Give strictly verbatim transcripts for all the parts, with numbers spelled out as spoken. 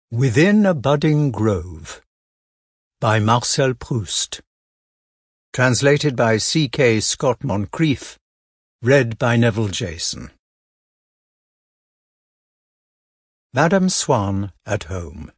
Within a Budding Grove by Marcel Proust. Translated by C K Scott Moncrief. Read by Neville Jason. Madame Swann at home.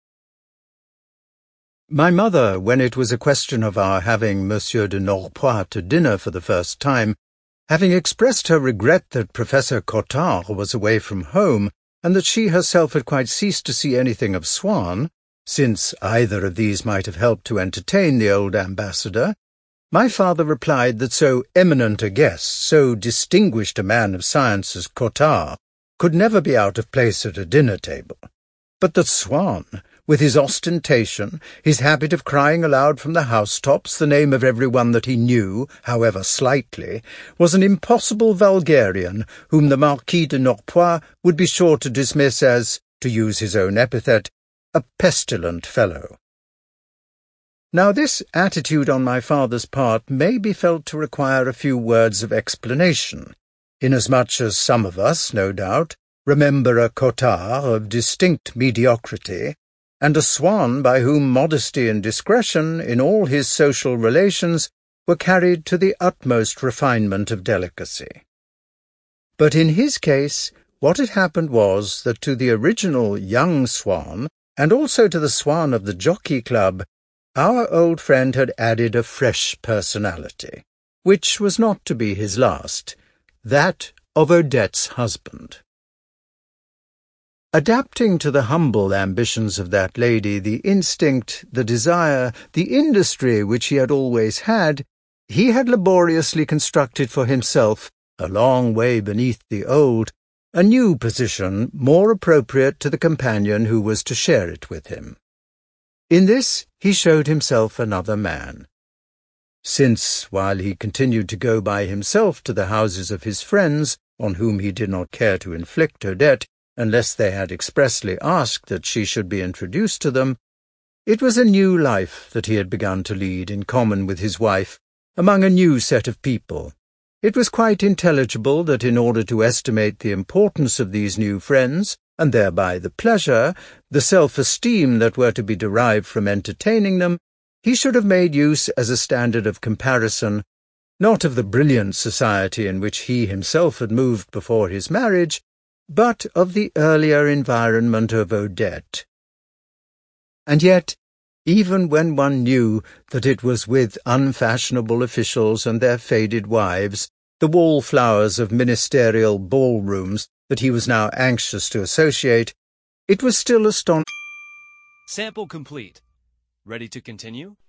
My mother, when it was a question of our having Monsieur de Norpois to dinner for the first time, having expressed her regret that Professor Cottard was away from home, and that she herself had quite ceased to see anything of Swann, since either of these might have helped to entertain the old ambassador, my father replied that so eminent a guest, so distinguished a man of science as Cottard, could never be out of place at a dinner-table, but that Swann, with his ostentation, his habit of crying aloud from the housetops the name of every one that he knew, however slightly, was an impossible vulgarian whom the Marquis de Norpois would be sure to dismiss as, to use his own epithet, a pestilent fellow. Now this attitude on my father's part may be felt to require a few words of explanation, inasmuch as some of us, no doubt, remember a Cottard of distinct mediocrity, and a Swann by whom modesty and discretion in all his social relations were carried to the utmost refinement of delicacy. But in his case, what had happened was that to the original young Swann, and also to the Swann of the Jockey Club, our old friend had added a fresh personality, which was not to be his last, that of Odette's husband. Adapting to the humble ambitions of that lady the instinct, the desire, the industry which he had always had, he had laboriously constructed for himself, a long way beneath the old, a new position more appropriate to the companion who was to share it with him. In this he showed himself another man. Since, while he continued to go by himself to the houses of his friends, on whom he did not care to inflict Odette, unless they had expressly asked that she should be introduced to them, it was a new life that he had begun to lead in common with his wife, among a new set of people. It was quite intelligible that in order to estimate the importance of these new friends, and thereby the pleasure, the self-esteem that were to be derived from entertaining them, he should have made use as a standard of comparison, not of the brilliant society in which he himself had moved before his marriage, but of the earlier environment of Odette. And yet, even when one knew that it was with unfashionable officials and their faded wives, the wallflowers of ministerial ballrooms, that he was now anxious to associate, it was still astonishing. Sample complete. Ready to continue?